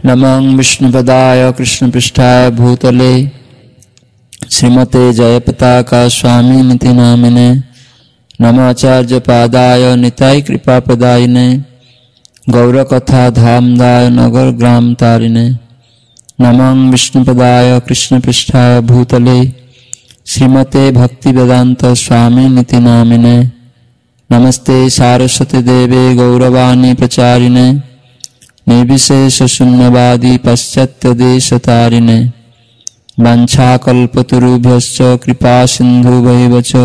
नमः विष्णुपदाय कृष्णपृष्ठाय भूतले श्रीमते जयपताका स्वामिनिति नामिने नमाचार्य पादाय निताय कृपाप्रदायिने गौरकथा धामदाय नगर ग्राम तारिणे नमः विष्णुपदाय कृष्णपृष्ठाय भूतले श्रीमते भक्तिवेदांत स्वामिनिति नामिने नमस्ते सारस्वती देवे गौरवाणी प्रचारिणे निर्विशेष शून्यवादी पाश्चात्य देश तारिणे वाञ्छाकल्पतरुभ्यश्च कृपा सिन्धुभैव च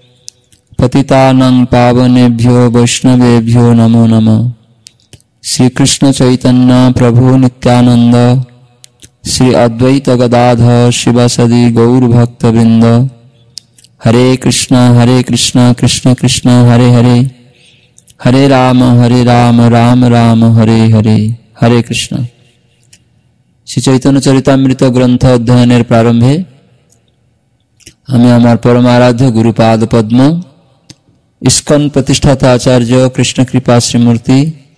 पतितानां पावनेभ्यो वैष्णवेभ्यो नमो नमः। श्री कृष्ण चैतन्य प्रभु नित्यानंद श्री अद्वैत गदाधर शिवासदि गौर भक्त वृंद हरे कृष्णा कृष्ण कृष्ण हरे हरे हरे राम राम राम हरे हरे हरे कृष्ण। श्री चैतन्य चरितामृत ग्रंथ अध्ययन प्रारंभे हमें हमार परम आराध्य गुरुपाद पद्म इस्कन प्रतिष्ठाता आचार्य कृष्ण कृपा श्रीमूर्ति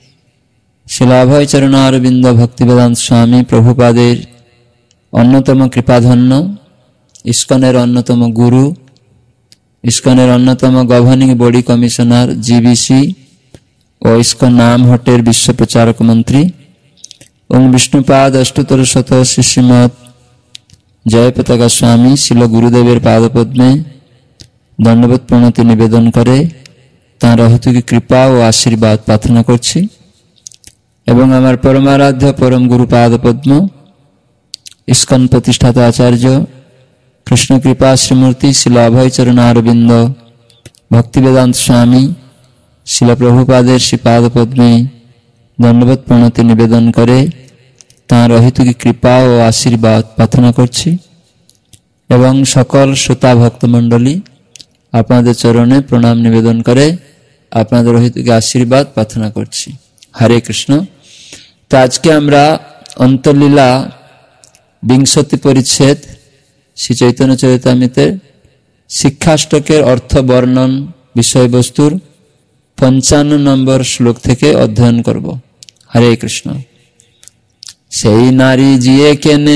शिलाभय चरणारविंद भक्तिवेदांत स्वामी प्रभुपादेर अन्यतम कृपाधन्य इस्कनेर अन्यतम गुरु इस्कनेर अन्यतम गवर्निंग बॉडी कमिशनर जीबीसी और इस्कन नाम हटेर विश्व प्रचारक मंत्री ओम विष्णुपाद अष्टोत्तर शत श्रीमद जयपताका स्वामी शिल गुरुदेवेर पादपद्मे दंडवत प्रणति निवेदन करे तार हेतु की कृपा और आशीर्वाद प्रार्थना करछि एवं आमार परमाराध्य परम गुरुपाद पद्म इस्कन प्रतिष्ठाता आचार्य कृष्ण कृपा श्रीमूर्ति शिल अभय चरणारविंद भक्तिवेदांत स्वामी शिल प्रभुपादेर श्रीपाद पद्मे दंडवत प्रणति निवेदन करे तार हेतु की कृपा और आशीर्वाद प्रार्थना करछि एवं सकल श्रोता भक्त मंडली आपनादेर चरणे प्रणाम निवेदन करे आपनादेर हेतु की आशीर्वाद प्रार्थना करछि। हरे कृष्ण। तो आज के आमरा अंतरलीला 20 परिच्छेद श्री चैतन्य चरितामृतेर शिक्षाष्टकेर अर्थ वर्णन विषय वस्तुर 55 नम्बर श्लोक थेके अध्ययन करब। हरे कृष्ण। सेई नारी जिए केने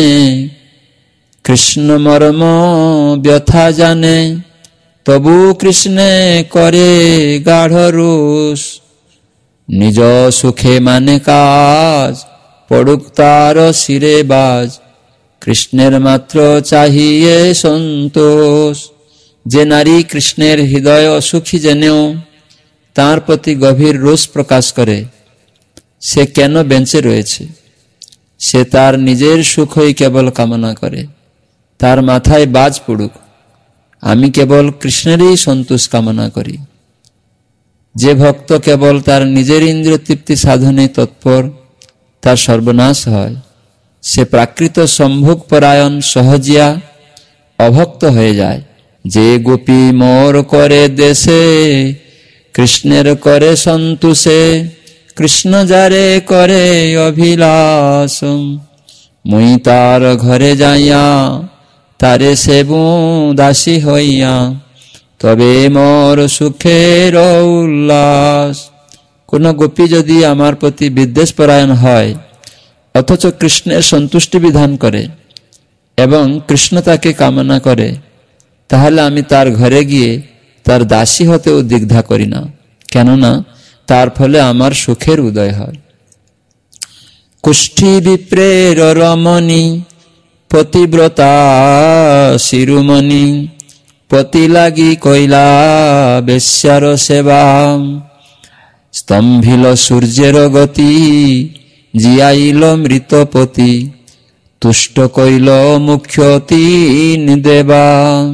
कृष्ण मर्म व्यथा जाने तबु कृष्णे करे गाढ़ रोष निज सुखे माने काज पड़ुक तार शिरे बाज कृष्णेर मात्र चाहिए संतोष। जे नारी कृष्णेर हृदय असुखी जेनेও तार प्रति गभीर रोष प्रकाश करे से केन बेंचे रयेछे से तार निजेर सुखई केवल कामना करे तार माथाय बाज पड़ुक आमी केवल कृष्णेरই संतोष कामना करी। जे भक्त केवल तार निजेर इंद्रिय तृप्ति साधने तत्पर तार सर्वनाश হয় से प्राकृत सम्भोग परायण सहजिया अभक्त হয়ে যায়। जे गोपी मोर करे देशे कृष्णेर करे संतोषे कृष्ण जारे करे अभिलाष मुई तार घरे जाइया तारे सेबू दासी हइया तबे मोर सुखेर उल्लास। कोनो गोपी यदि आमार प्रति विद्वेष परायण হয় অথচ কৃষ্ণের সন্তুষ্টি বিধান করে এবং কৃষ্ণ তাকে কামনা করে তাহলে আমি তার ঘরে গিয়ে তার দাসী হতেও দ্বিধা করি না কেননা তার ফলে আমার সুখের উদয় হয়। কুষ্ঠী বিপ্রের রমণী পতিব্রতা শিরোমণি পতি লাগি কইলা বেশ্যার সেবা স্তম্ভিল সূর্যের গতি জিয়াইল মৃতপতি তুষ্ট কইল মুখ্য তিন দেবা।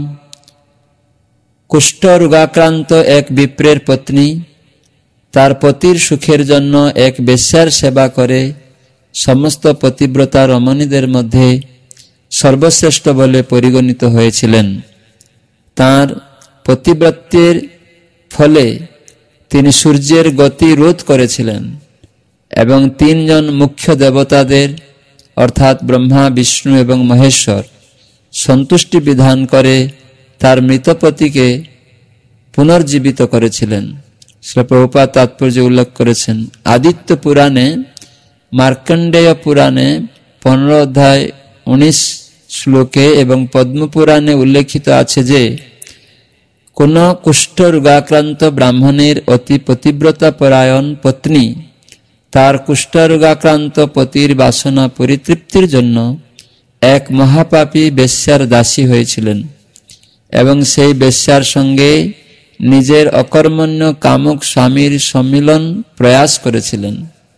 কুষ্ঠ রোগাক্রান্ত এক বিপ্রের পত্নী তার পতির সুখের জন্য এক বেশ্যার সেবা করে সমস্ত পতিব্রতা রমণীদের মধ্যে সর্বশ্রেষ্ঠ বলে পরিগণিত হয়েছিলেন। তার পতিব্রতের ফলে তিনি সূর্যের গতি রোধ করেছিলেন এবং 3 জন মুখ্য দেবতাদের অর্থাৎ ব্রহ্মা বিষ্ণু এবং মহেশ্বর সন্তুষ্টি বিধান করে তার মৃতপতিকে পুনর্জীবিত করেছিলেন। শ্রী প্রভুপাদ তাৎপর্য উল্লেখ করেছেন। আদিত্য পুরাণে মার্কণ্ডেয় পুরাণে 15 অধ্যায় 19 শ্লোকে এবং পদ্ম পুরাণে উল্লেখিত আছে যে কোন কুষ্ঠ রোগাক্রান্ত ব্রাহ্মণের অতি পতিব্রতা পরায়ণ পত্নী তার কুষ্ঠরোগাক্রান্ত পতির বাসনা পরিতৃপ্তির জন্য এক মহাপাপী বেশ্যার দাসী হয়েছিলেন এবং সেই বেশ্যার সঙ্গে নিজের অকর্মণ্য কামুক স্বামীর সম্মিলন প্রয়াস করেছিলেন।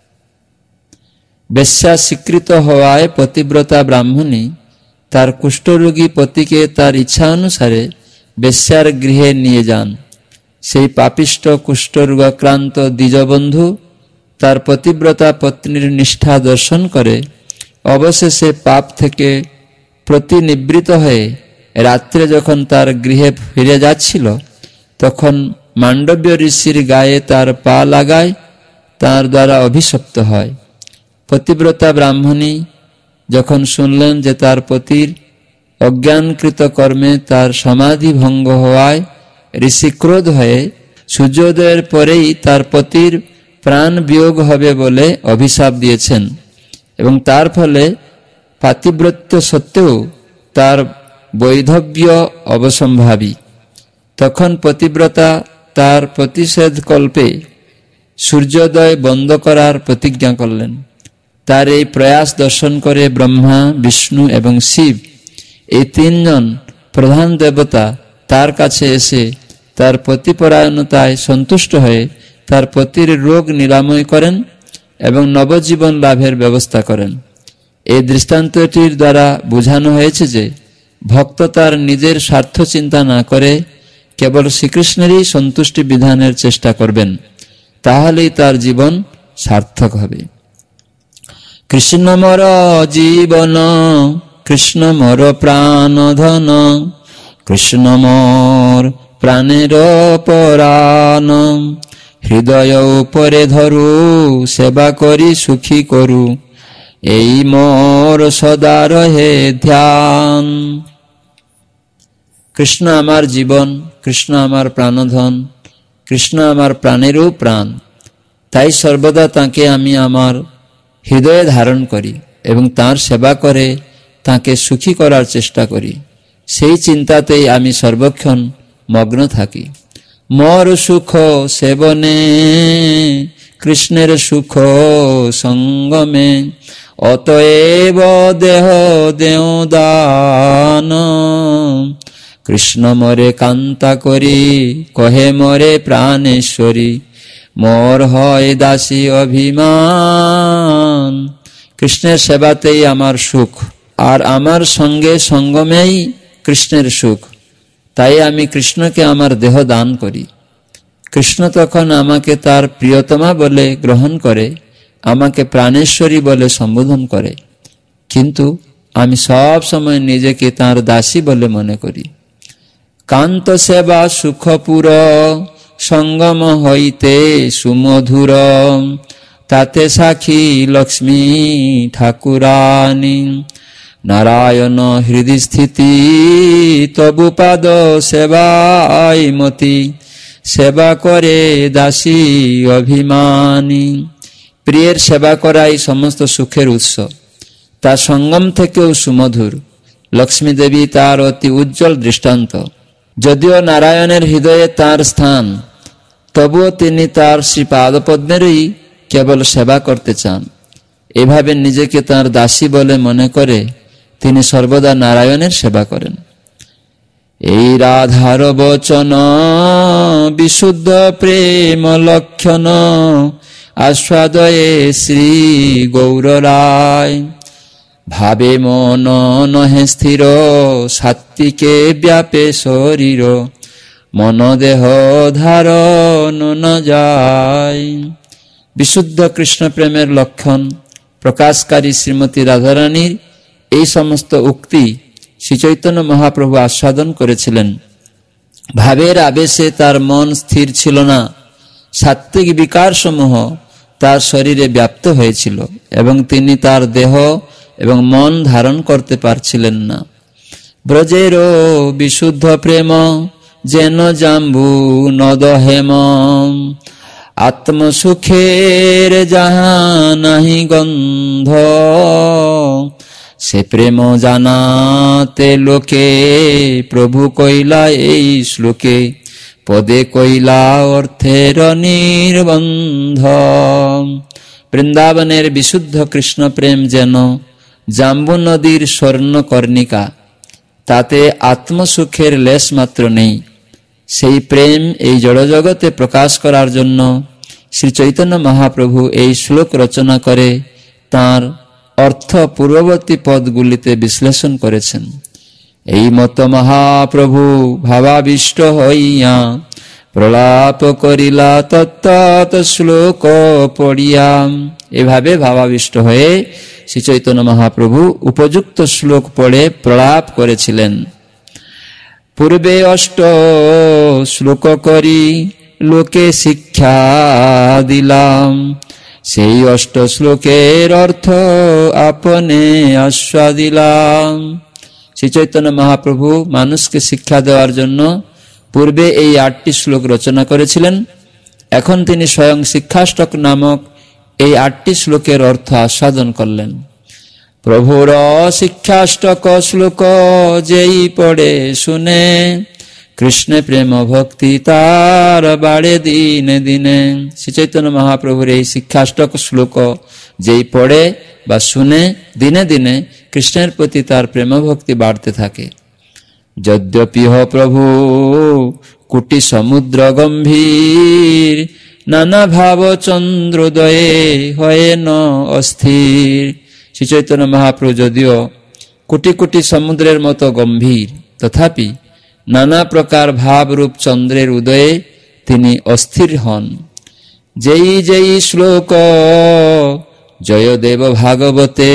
বেশ্যা স্বীকৃত হওয়ায় পতিব্রতা ব্রাহ্মণী তার কুষ্ঠরোগী পতিকে তার ইচ্ছা অনুসারে বেশ্যার গৃহে নিয়ে যান। সেই পাপিষ্ট কুষ্ঠরোগাক্রান্ত দ্বিজবন্ধু তার পতিব্রতা পত্নীর নিষ্ঠা দর্শন করে অবশেষে পাপ থেকে প্রতিনিবৃত হয়ে রাত্রে যখন তার গৃহে ফিরে যাচ্ছিল তখন মান্ডব্য ঋষির গায়ে তার পা লাগায় তার দ্বারা অভিশপ্ত হয়। পতিব্রতা ব্রাহ্মণী যখন শুনলেন যে তার পতির অজ্ঞানকৃত কর্মে তার সমাধি ভঙ্গ হওয়ায় ঋষি ক্রোধ হয়ে সূর্যোদয়ের পরেই তার পতির প্রাণ বিয়োগ হবে বলে অভিশাপ দিয়েছেন এবং তার ফলে পাতিব্রত্য সত্ত্বেও তার বৈধব্য অবসম্ভাবী। তখন পতিব্রতা তার প্রতিষেধ কল্পে সূর্যোদয় বন্ধ করার প্রতিজ্ঞা করলেন। তার এই প্রয়াস দর্শন করে ব্রহ্মা, বিষ্ণু এবং শিব এই তিনজন প্রধান দেবতা তার কাছে এসে তার পতিপরায়ণতায় সন্তুষ্ট হয়ে তার পতির রোগ নিরাময় করেন এবং নবজীবন লাভের ব্যবস্থা করেন। এই দৃষ্টান্তটির দ্বারা বোঝানো হয়েছে যে ভক্ত তার নিজের স্বার্থ চিন্তা না করে কেবল শ্রীকৃষ্ণেরই সন্তুষ্টি বিধানের চেষ্টা করবেন, তাহলেই তার জীবন সার্থক হবে। কৃষ্ণ মোর জীবন, কৃষ্ণ মোর প্রাণধন, কৃষ্ণ মোর প্রাণের পরাণ, হৃদয় উপরে ধরু সেবা করি সুখী করু, এই মোর সদা রহে ধ্যান। কৃষ্ণ আমার জীবন, কৃষ্ণ আমার প্রাণধন, কৃষ্ণ আমার প্রাণেরও প্রাণ, তাই সর্বদা তাকে আমি আমার হৃদয়ে ধারণ করি এবং তার সেবা করে তাকে সুখী করার চেষ্টা করি। সেই চিন্তাতেই আমি সর্বক্ষণ মগ্ন থাকি। মোর সুখ সেবনে, কৃষ্ণের সুখ সঙ্গমে, অতএব দেহ দেও দান, কৃষ্ণ মরে কান্তা করি, কহে মরে প্রাণেশ্বরী, মোর হয় দাসী অভিমান। কৃষ্ণের সেবাতেই আমার সুখ, আর আমার সঙ্গে সঙ্গমেই কৃষ্ণের সুখ, তাই আমি কৃষ্ণকে আমার দেহ দান করি। কৃষ্ণ তখন আমাকে তার প্রিয়তমা বলে গ্রহণ করে, আমাকে প্রাণেশ্বরী বলে সম্বোধন করে, কিন্তু আমি সব সময় নিজেকে তার দাসী বলে মনে করি। কান্ত সেবা সুখপুর, সঙ্গম হইতে সুমধুর, তাতে সাক্ষী লক্ষ্মী ঠাকুরানী, নারায়ণ হৃদি স্থিতি, তবু পাদ সেবাই মতি, সেবা করে দাসী অভিমানী। প্রিয়ের সেবা করাই সমস্ত সুখের উৎস, তার সঙ্গম থেকেও সুমধুর। লক্ষ্মী দেবী তার অতি উজ্জ্বল দৃষ্টান্ত। যদিও নারায়ণের হৃদয়ে তার স্থান, তবুও তিনি তার শ্রীপাদপদ্মেরই কেবল সেবা করতে চান। এভাবে নিজেকে তার দাসী বলে মনে করে তিনি সর্বদা নারায়ণের সেবা করেন। এই রাধার বচন বিশুদ্ধ প্রেম লক্ষণ, আস্বাদয়ে শ্রী গৌর রায়, ভাবে মন নহে স্থির, সাত্বিকে ব্যাপে শরীর, মন দেহ ধারণ ন যায়। বিশুদ্ধ কৃষ্ণ প্রেমের লক্ষণ প্রকাশকারী শ্রীমতী রাধারানীর এই সমস্ত উক্তি শ্রী চৈতন্য মহাপ্রভু আস্বাদন করেছিলেন। ভাবের আবেশে তার মন স্থির ছিল না, সাত্ত্বিক বিকার সমূহ তার শরীরে ব্যাপ্ত হয়েছিল এবং তিনি তার দেহ এবং মন ধারণ করতে পারছিলেন না। ব্রজের বিশুদ্ধ প্রেম যেন জাম্বু নদ হেম, আত্মসুখের যাহা নাহি গন্ধ, সে প্রেম জানাতে লোকে প্রভু কইলা এই শ্লোকে, পদে কইলা অর্থের নির্বন্ধ। বৃন্দাবনের বিশুদ্ধ কৃষ্ণ প্রেম যেন জাম্বু নদীর স্বর্ণকর্ণিকা, তাতে আত্মসুখের লেশ মাত্র নেই। সেই প্রেম এই জড়জগতে প্রকাশ করার জন্য শ্রী চৈতন্য মহাপ্রভু এই শ্লোক রচনা করে তাঁর অর্থ পূর্ববর্তী পদগুলিতে বিশ্লেষণ করেছেন। এই মত মহাপ্রভু ভাবাবিষ্ট হইয়া প্রলাপ করিলা তত্তৎ শ্লোক পড়িয়া। এভাবে ভাবাবিষ্ট হয়ে শ্রী চৈতন্য মহাপ্রভু উপযুক্ত শ্লোক পড়ে প্রলাপ করেছিলেন। পূর্বে অষ্ট শ্লোক করি লোকে শিক্ষা দিলাম, সেই অষ্ট শ্লোকের অর্থ আপনে আস্বাদিলাম। শ্রী চৈতন্য মহাপ্রভু মানুষকে শিক্ষা দেওয়ার জন্য পূর্বে এই 8টি শ্লোক রচনা করেছিলেন। এখন তিনি স্বয়ং শিক্ষাষ্টক নামক এই 8টি শ্লোকের অর্থ আস্বাদন করলেন। প্রভুর শিক্ষাষ্টক শ্লোক যেই পড়ে শুনে, কৃষ্ণে প্রেম ভক্তি তার বাড়ে দিনে দিনে। শ্রী চৈতন্য মহাপ্রভুর এই শিক্ষাষ্টক শ্লোক যেই পড়ে বা শুনে, দিনে দিনে কৃষ্ণের প্রতি তার প্রেম ভক্তি বাড়তে থাকে। যদ্যপি হ প্রভু কোটি সমুদ্র গম্ভীর, নানা ভাব চন্দ্রোদয়ে হয়ে ন অস্থির। শ্রী চৈতন্য মহাপ্রভু যদিও কোটি কোটি সমুদ্রের মতো গম্ভীর, তথাপি নানা প্রকার ভাবরূপ চন্দ্রের উদয়ে তিনি অস্থির হন। যেই যেই শ্লোক জয়দেব ভাগবতে,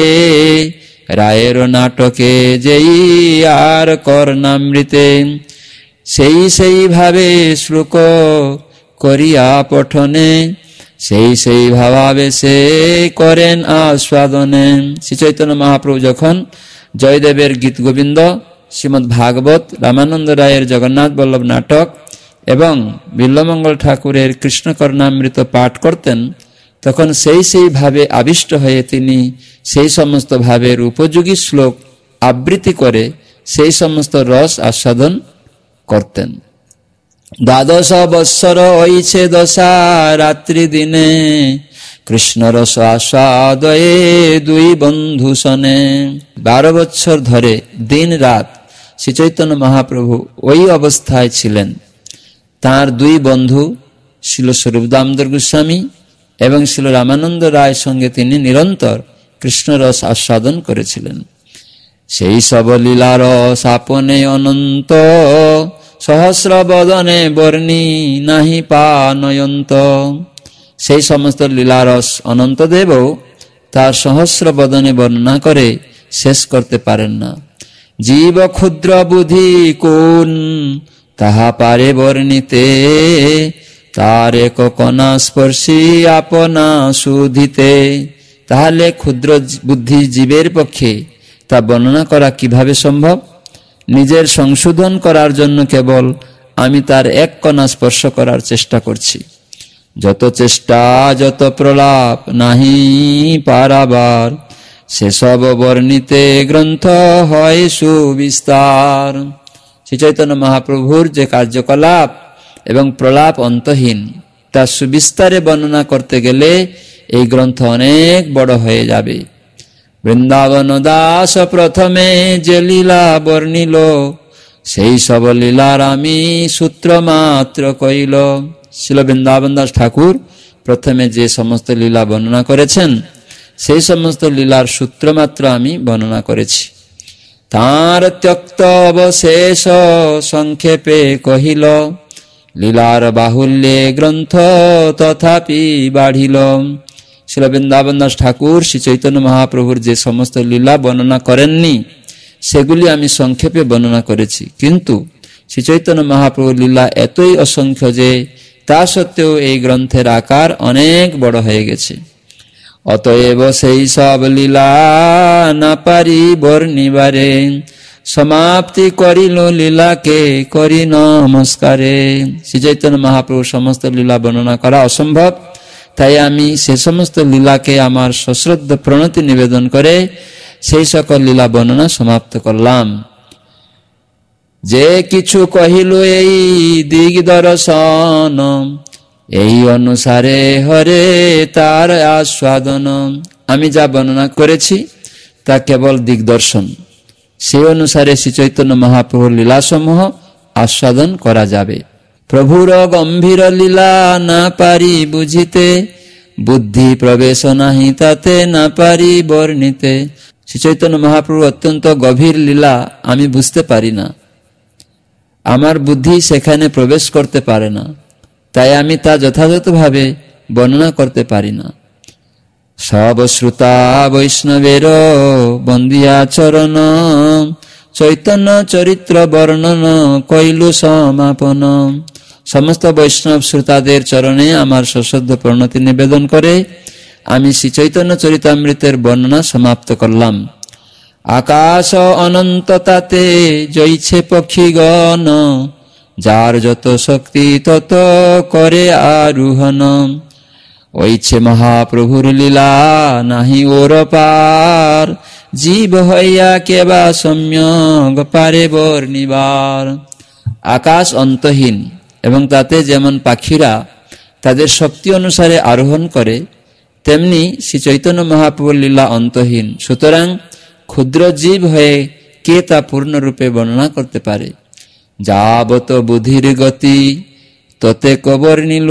রায়ের নাটকে যেই আর কর্ণামৃতে, সেই সেই ভাবে শ্লোক করিয়া পঠনে, সেই সেই ভাবাবেশে করেন আস্বাদনে। শ্রী চৈতন্য মহাপ্রভু যখন জয়দেবের গীত গোবিন্দ, শ্রীমৎ ভাগবত, রামানন্দ রায়ের জগন্নাথ বল্লভ নাটক এবং বিল্বমঙ্গল ঠাকুরের কৃষ্ণ কর্ণামৃত পাঠ করতেন, তখন সেই সেই ভাবে আবিষ্ট হয়ে তিনি সেই সমস্ত ভাবের উপযোগী শ্লোক আবৃত্তি করে সেই সমস্ত রস আস্বাদন করতেন। দ্বাদশ বৎসর হইছে দশা রাত্রি দিনে, কৃষ্ণ রস আস্বাদয়ে দুই বন্ধু সনে। 12 বৎসর ধরে দিন রাত শ্রী চৈতন্য মহাপ্রভু ওই অবস্থায় ছিলেন। তার দুই বন্ধু শিল স্বরূপ দামোদর গোস্বামী এবং শিল রামানন্দ রায়ের সঙ্গে তিনি নিরন্তর কৃষ্ণ রস আস্বাদন করেছিলেন। সেই সব লীলা রস আপনে অনন্ত, সহস্র বদনে বর্ণি নাহি পানয়ন্ত। সেই সমস্ত লীলারস অনন্তদেবও তার সহস্র বদনে বর্ণনা করে শেষ করতে পারেন না। জীব ক্ষুদ্র বুদ্ধি কোন তাহা পারে বর্ণিতে, তার এক কণা স্পর্শী আপনা শুধিতে। তাহলে ক্ষুদ্র বুদ্ধি জীবের পক্ষে তা বর্ণনা করা কিভাবে সম্ভব? নিজের সংশোধন করার জন্য কেবল আমি তার এক কণা স্পর্শ করার চেষ্টা করছি। যত চেষ্টা যত প্রলাপ নাহি পারাবার, সেসব বর্ণিতে গ্রন্থ হয় সুবিস্তার। শ্রী চৈতন্য মহাপ্রভুর যে কার্যকলাপ এবং প্রলাপ অন্তহীন, তা সুবিস্তারে বর্ণনা করতে গেলে এই গ্রন্থ অনেক বড় হয়ে যাবে। বৃন্দাবন দাস প্রথমে যে লীলা বর্ণিল, সেই সব লীলার আমি সূত্র মাত্র কইল। শিল বৃন্দাবন দাস ঠাকুর প্রথমে যে সমস্ত লীলা বর্ণনা করেছেন, সেই সমস্ত লীলার সূত্র মাত্র আমি বর্ণনা করেছি। তাঁর ত্যক্ত অবশেষ সংক্ষেপে কহিল, লীলার বাহুল্যে গ্রন্থ তথাপি বাঢ়িল। শিল বৃন্দাবন দাস ঠাকুর শ্রী চৈতন্য মহাপ্রভুর যে সমস্ত লীলা বর্ণনা করেননি, সেগুলি আমি সংক্ষেপে বর্ণনা করেছি। কিন্তু শ্রী চৈতন্য মহাপ্রভুর লীলা এতই অসংখ্য যে তা সত্ত্বেও এই গ্রন্থের আকার অনেক বড় হয়ে গেছে। অতএব সেই সব লীলা না পারি বর্ণিবারে, সমাপ্তি করিল লীলাকে করি নমস্কারে। শ্রী চৈতন্য মহাপ্রভু সমস্ত লীলা বর্ণনা করা অসম্ভব, তাই আমি সে সমস্ত লীলাকে আমার সশ্রদ্ধ প্রণতি নিবেদন করে সেই সকল লীলা বর্ণনা সমাপ্ত করলাম। যে কিছু কহিল এই দিগ দর্শন, এই অনুসারে হরে তার আস্বাদন। আমি যা বর্ণনা করেছি তা কেবল দিগদর্শন, সেই অনুসারে শ্রী চৈতন্য মহাপ্রভুর লীলাসমূহ আস্বাদন করা যাবে। প্রভুর গম্ভীর লীলা না পারি বুঝিতে, বুদ্ধি প্রবেশ নাহি তাতে না পারি বর্ণিতে। শ্রী চৈতন্য মহাপ্রভু অত্যন্ত গভীর লীলা আমি বুঝতে পারি না, আমার বুদ্ধি সেখানে প্রবেশ করতে পারে না, তাই আমি তা যথাযথভাবে বর্ণনা করতে পারি না। সব শ্রোতা বৈষ্ণবের বন্দিয়া চরণ, চৈতন্য চরিত্র বর্ণন কইলু সমাপন। সমস্ত বৈষ্ণব শ্রোতাদের চরণে আমার সশ্রদ্ধ প্রণতি নিবেদন করে আমি শ্রী চৈতন্য চরিতামৃতের বর্ণনা সমাপ্ত করলাম। আকাশ অনন্ত তাতে জইছে পক্ষীগণ, যার যত শক্তি তত করে আরোহণ। ওইছে মহাপ্রভুর লীলা নাহি ওর পার, জীব হইয়া কেবা সম্যক পারে বর্ণিবার। আকাশ অন্তহীন এবং তাতে যেমন পাখিরা তাদের শক্তি অনুসারে আরোহণ করে, তেমনি শ্রী চৈতন্য মহাপ্রভুর লীলা অন্তহীন। সুতরাং ক্ষুদ্র জীব হয়ে কে তা পূর্ণরূপে বর্ণনা করতে পারে। যাবত বুদ্ধির গতি ততে কবর নিল,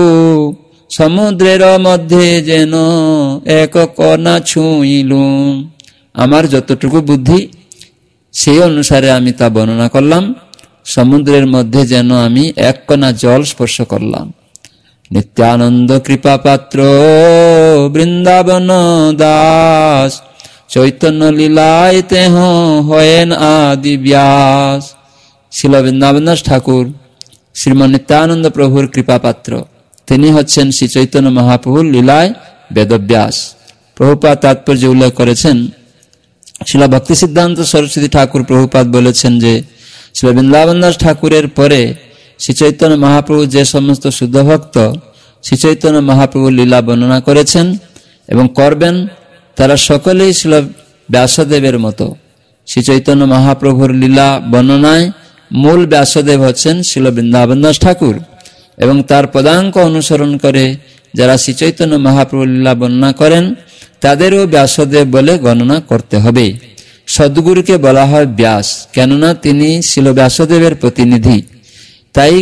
সমুদ্রের মধ্যে যেন এক কণা ছুঁইল। আমার যতটুকু বুদ্ধি সেই অনুসারে আমি তা বর্ণনা করলাম। সমুদ্রের মধ্যে যেন আমি এক কণা জল স্পর্শ করলাম। নিত্যানন্দ কৃপা পাত্র বৃন্দাবন দাস, চৈতন্য লীলায় তেহ হয়েন আদি ব্যাস। শিল বৃন্দাবন দাস ঠাকুর শ্রীমন নিত্যানন্দ প্রভুর কৃপা পাত্র, তিনি হচ্ছেন শ্রী চৈতন্য মহাপ্রভুর লীলায় বেদব্যাস। প্রভুপাদ তাৎপর্য উল্লেখ করেছেন, শিল ভক্তি সিদ্ধান্ত সরস্বতী ঠাকুর প্রভুপাদ বলেছেন যে শিল বৃন্দাবন দাস ঠাকুরের পরে শ্রী চৈতন্য মহাপ্রভু যে সমস্ত শুদ্ধ ভক্ত শ্রী চৈতন্য মহাপ্রভুর লীলা বর্ণনা করেছেন এবং করবেন, তারা সকলেই ছিল ব্যাসদেবের মতো। শ্রী চৈতন্য মহাপ্রভুর লীলা বর্ণনায় মূল ব্যাসদেব হচ্ছেন শিল বৃন্দাবন দাস ঠাকুর, এবং তার পদাঙ্ক অনুসরণ করে যারা শ্রী চৈতন্য মহাপ্রভুর লীলা বর্ণনা করেন তাদেরও ব্যাসদেব বলে গণনা করতে হবে। সদ্গুরুকে বলা হয় ব্যাস, কেননা তিনি শিল ব্যাসদেবের প্রতিনিধি। তাই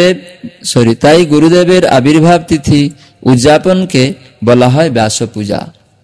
গুরুদেবের আবির্ভাব তিথি উদযাপনকে বলা হয় ব্যাস পূজা।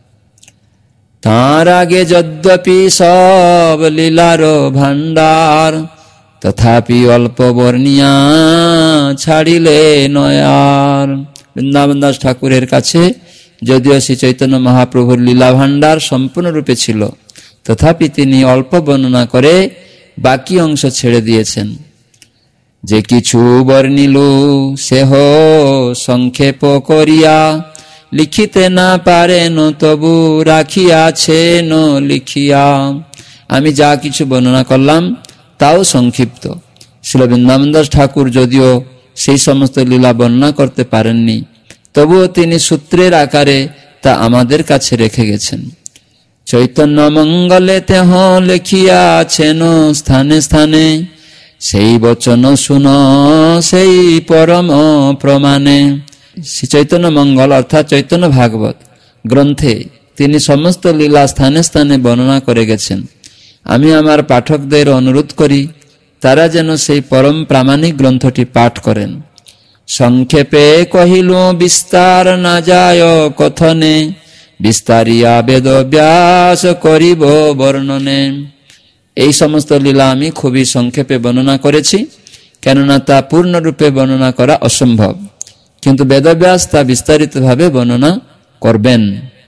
তাঁর আগে যদ্যপি সব লীলার ভান্ডার, তথাপি অল্প বর্ণিয়া ছাড়িলে নয়ার। বৃন্দাবন দাস ঠাকুরের কাছে যদিও শ্রী চৈতন্য মহাপ্রভুর লীলা ভান্ডার সম্পূর্ণরূপে ছিল, তথাপি তিনি অল্প বর্ণনা করে বাকি অংশ ছেড়ে দিয়েছেন। যে কিছু বর্ণিল সেহ সংক্ষেপ করিয়া, লিখিতে না পারেন তবু রাখিয়াছেন লিখিয়া। আমি যা কিছু বর্ণনা করলাম তাও সংক্ষিপ্ত। শিল বৃন্দাবন দাস ঠাকুর যদিও সেই সমস্ত লীলা বর্ণনা করতে পারেননি, তবুও তিনি সূত্রের আকারে তা আমাদের কাছে রেখে গেছেন। চৈতন্য মঙ্গলে তেহ লিখিয়াছেন স্থানে স্থানে, সেই বচন শুন সেই পরম প্রমাণে। শ্রী চৈতন্য মঙ্গল অর্থাৎ চৈতন্য ভাগবত গ্রন্থে তিনি সমস্ত লীলা স্থানে স্থানে বর্ণনা করে গেছেন। আমি আমার পাঠকদের অনুরোধ করি তারা যেন সেই পরম প্রামাণিক গ্রন্থটি পাঠ করেন। সংক্ষেপে কহিল বিস্তার না যায় কথনে, বিস্তারিয়া বেদ ব্যাস করিব বর্ণনে। এই সমস্ত লীলা আমি খুবই সংক্ষেপে বর্ণনা করেছি, কেননা তা পূর্ণরূপে বর্ণনা করা অসম্ভব, কিন্তু বেদব্যাস তা বিস্তারিতভাবে বর্ণনা করবেন।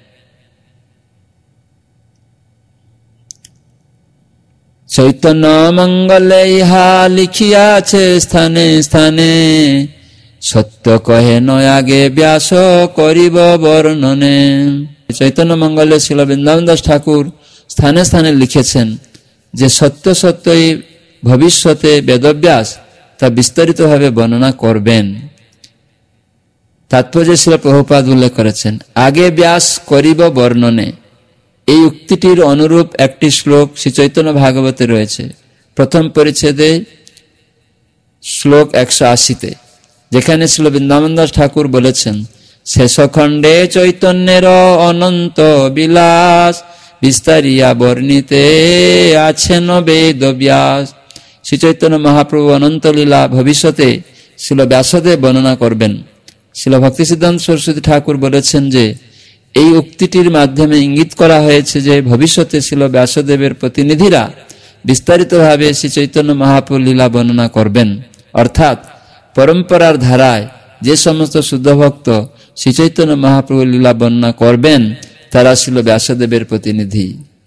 চৈতন্য মঙ্গলে ইহা লিখিয়াছে স্থানে স্থানে, সত্য কহে নয় আগে ব্যাস করিব বর্ণনে। চৈতন্য মঙ্গলে শিল বৃন্দাবন দাস ঠাকুর স্থানে স্থানে লিখেছেন, যে সত্য সত্যই ভবিষ্যতে বেদব্যাস তা বিস্তারিতভাবে বর্ণনা করবেন। তাৎপর্য শ্রীল প্রভুপাদ উল্লেখ করেছেন, আগে ব্যাস করিব বর্ণনে। এই উক্তিটির অনুরূপ একটি শ্লোক শ্রী চৈতন্য ভাগবতে রয়েছে, প্রথম পরিচ্ছেদে শ্লোক 180-তে, যেখানে শ্রীল বৃন্দাবন দাস ঠাকুর বলেছেন, শেষ খণ্ডে চৈতন্যের অনন্ত বিলাস বিস্তারিয়া বর্ণিতে আছেন বেদব্যাস। শ্রী চৈতন্য মহাপ্রভু অনন্ত লীলা ভবিষ্যতে শ্রীল ব্যাসদেব বর্ণনা করবেন। শ্রীল ভক্তি সিদ্ধান্ত সরস্বতী ঠাকুর বলেছেন যে এই উক্তিটির মাধ্যমে ইঙ্গিত করা হয়েছে যে ভবিষ্যতে শ্রীল ব্যাসদেবের প্রতিনিধিরা বিস্তারিতভাবে শ্রী চৈতন্য মহাপ্রভু লীলা বর্ণনা করবেন। অর্থাৎ পরম্পরার ধারায় যে সমস্ত শুদ্ধ ভক্ত শ্রী চৈতন্য মহাপ্রভু লীলা বর্ণনা করবেন তারা ছিল ব্যাসদেবের প্রতিনিধি।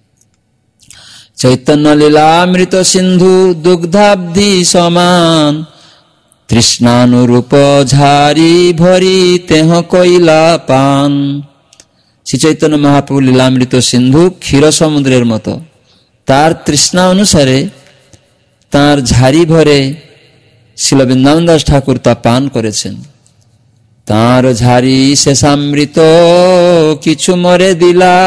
চৈতন্য লীলামৃত সিন্ধু দুগ্ধাব্ধি সমান, তৃষ্ণানুরূপ ঝারি ভরি তেহ কইলা পান। শ্রী চৈতন্য মহাপ্রভু লীলামৃত সিন্ধু ক্ষীর সমুদ্রের মতো, তার তৃষ্ণা অনুসারে তার ঝারি ভরে শ্রীল বৃন্দাবন দাস ঠাকুর তা পান করেছেন। তাঁর ঝারি শেষামৃত কিছু মরে দিলা,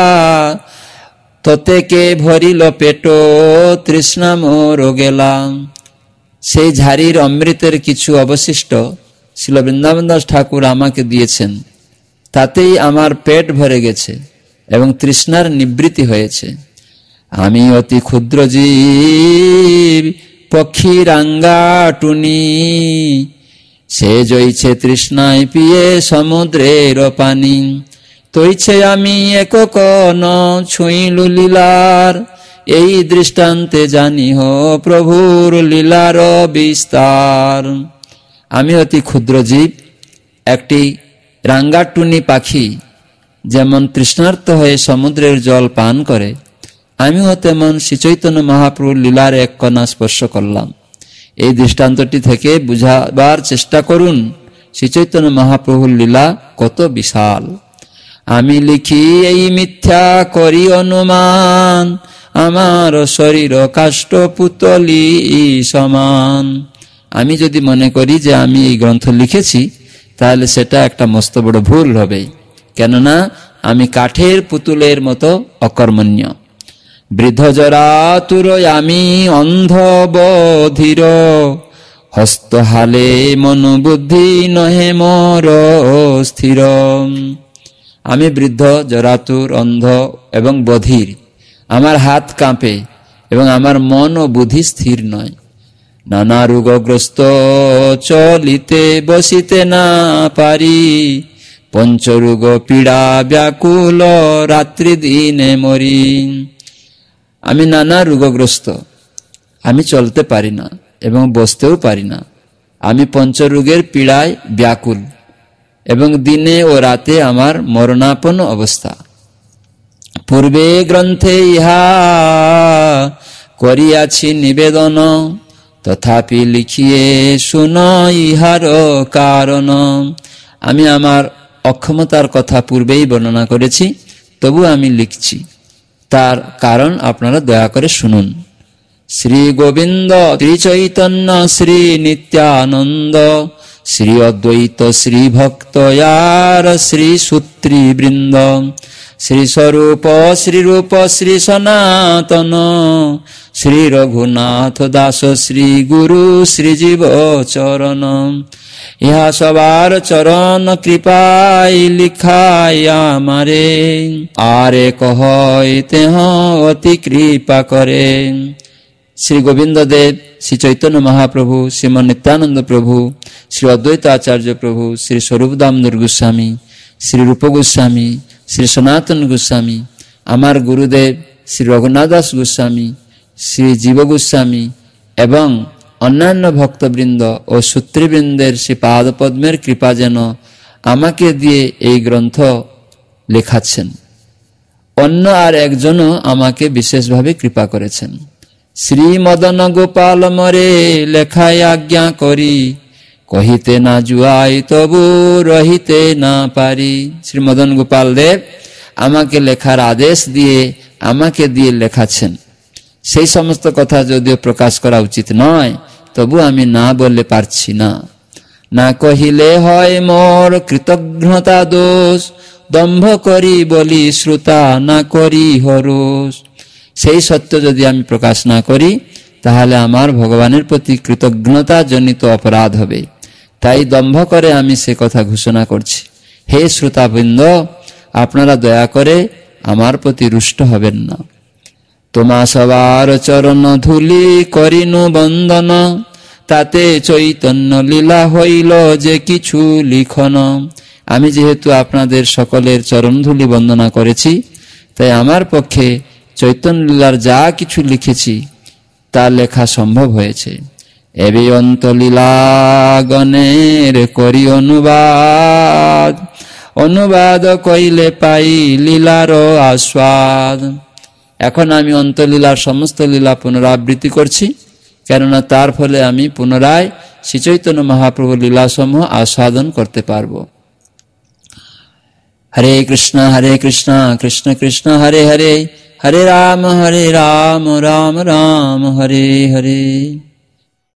ততে কে ভরিল পেট তৃষ্ণা মোর গেলা। সেই ঝারির অমৃতের কিছু অবশিষ্ট শ্রীল বৃন্দাবন দাস ঠাকুর আমাকে দিয়েছেন, তাতেই আমার পেট ভরে গেছে এবং তৃষ্ণার নিবৃত্তি হয়েছে। আমি অতি ক্ষুদ্র জীব পক্ষী রাঙ্গা টুনি, সে জইছে তৃষ্ণায় পিয়ে সমুদ্রের পানি। তৈছে আমি একক ন ছুঁইলু লীলার, এই দৃষ্টান্তে জানি হো প্রভুর লীলার বিস্তার। আমি অতি ক্ষুদ্র জীব, একটি রাঙ্গাটুনি পাখি যেমন তৃষ্ণার্ত হয়ে সমুদ্রের জল পান করে, আমিও তেমন শ্রী চৈতন্য মহাপ্রভুর লীলার এক কণা স্পর্শ করলাম। এই দৃষ্টান্তটি থেকে বুঝাবার চেষ্টা করুন শ্রী চৈতন্য মহাপ্রভুর লীলা কত বিশাল। আমি লিখি এই মিথ্যা করি অনুমান, আমার শরীর কাষ্ঠ পুতলি সমান। আমি যদি মনে করি যে আমি এই গ্রন্থ লিখেছি, তাহলে সেটা একটা মস্ত বড় ভুল হবে, কেননা আমি কাঠের পুতুলের মতো অকর্মণ্য। বৃদ্ধ জরাতুর আমি অন্ধ বধির, হস্তহালে মন বুদ্ধি নহে মোর স্থির। আমি বৃদ্ধ, জরাতুর, অন্ধ এবং বধির, আমার হাত কাঁপে এবং আমার মন ও বুদ্ধি স্থির নয়। নানা রোগগ্রস্ত চলিতে বসিতে না পারি, পঞ্চরোগ পীড়া ব্যাকুল রাত্রি দিনে মরি। আমি নানা রোগগ্রস্ত, আমি চলতে পারি না এবং বসতেও পারি না। আমি পঞ্চরোগের পীড়ায় ব্যাকুল এবং দিনে ও রাতে আমার মরণাপন্ন অবস্থা। পূর্বে গ্রন্থে ইহা করিয়াছি নিবেদন, তথাপি লিখিয়ে শুন ইহার কারণ। আমি আমার অক্ষমতার কথা পূর্বেই বর্ণনা করেছি, তবু আমি লিখছি, তার কারণ আপনারা দয়া করে শুনুন। শ্রী গোবিন্দ, শ্রী চৈতন্য, শ্রী নিত্যানন্দ, শ্রী অদ্বৈত, শ্রী ভক্ত ইয়ার, শ্রী সূত্রী বৃন্দ, শ্রী স্বরূপ, শ্রী রূপ, শ্রী সনাতন, শ্রী রঘুনাথ দাস, শ্রী গুরু, শ্রী জীব চরণ। ইহা সবার চরণ কৃপাই লিখাই আমারে, আরে কহইতে অতি কৃপা করে। শ্রী গোবিন্দ দেব, শ্রী চৈতন্য মহাপ্রভু, শ্রীমন নিত্যানন্দ প্রভু, শ্রী অদ্বৈত আচার্য প্রভু, শ্রী স্বরূপ দামোদর গোস্বামী, শ্রী রূপ গোস্বামী, শ্রী সনাতন গোস্বামী, আমার গুরুদেব শ্রী রঘুনাথ দাস গোস্বামী, শ্রী জীব গোস্বামী এবং অন্যান্য ভক্তবৃন্দ ও সূত্রবৃন্দের শ্রী পাদপদ্মের কৃপা যেন আমাকে দিয়ে এই গ্রন্থ লেখাচ্ছেন। অন্য আর একজনও আমাকে বিশেষভাবে কৃপা করেছেন। শ্রী মদন গোপাল মরে লেখায় আজ্ঞা করি, কহিতে না জুয়াই তবু রহিতে না পারি। শ্রী মদন গোপাল দেব আমাকে লেখার আদেশ দিয়ে আমাকে দিয়ে লেখাচ্ছেন। সেই সমস্ত কথা যদিও প্রকাশ করা উচিত নয়, তবু আমি না বললে পারছি না। না কহিলে হয় মোর কৃতজ্ঞতা দোষ, দম্ভ করি বলি শ্রোতা না করি হরোষ। সেই সত্য যদি আমি প্রকাশ না করি, তাহলে আমার ভগবানের প্রতি কৃতজ্ঞতা জনিত অপরাধ হবে। তাই দম্ভ করে আমি সে কথা ঘোষণা করছি। হে শ্রোতাবৃন্দ, আপনারা দয়া করে আমার প্রতি রুষ্ট হবেন না। তোমা সবার চরণ ধুলি করিনু বন্দন, তাতে চৈতন্য লীলা হইল যে কিছু লিখন। আমি যেহেতু আপনাদের সকলের চরণধুলি বন্দনা করেছি, তাই আমার পক্ষে চৈতন্য লীলার যা কিছু লিখেছি তা লেখা সম্ভব হয়েছে। এবে অন্তলীলা গণের করি অনুবাদ, অনুবাদ কইলে পাই লীলার আস্বাদ। এখন আমি অন্তলীলার সমস্ত লীলা পুনরাবৃত্তি করছি, কেননা তার ফলে আমি পুনরায় শ্রী চৈতন্য মহাপ্রভুর লীলাসমূহ আস্বাদন করতে পারব। হরে কৃষ্ণ কৃষ্ণ কৃষ্ণ হরে হরে, হরে রাম রাম রাম হরে হরে।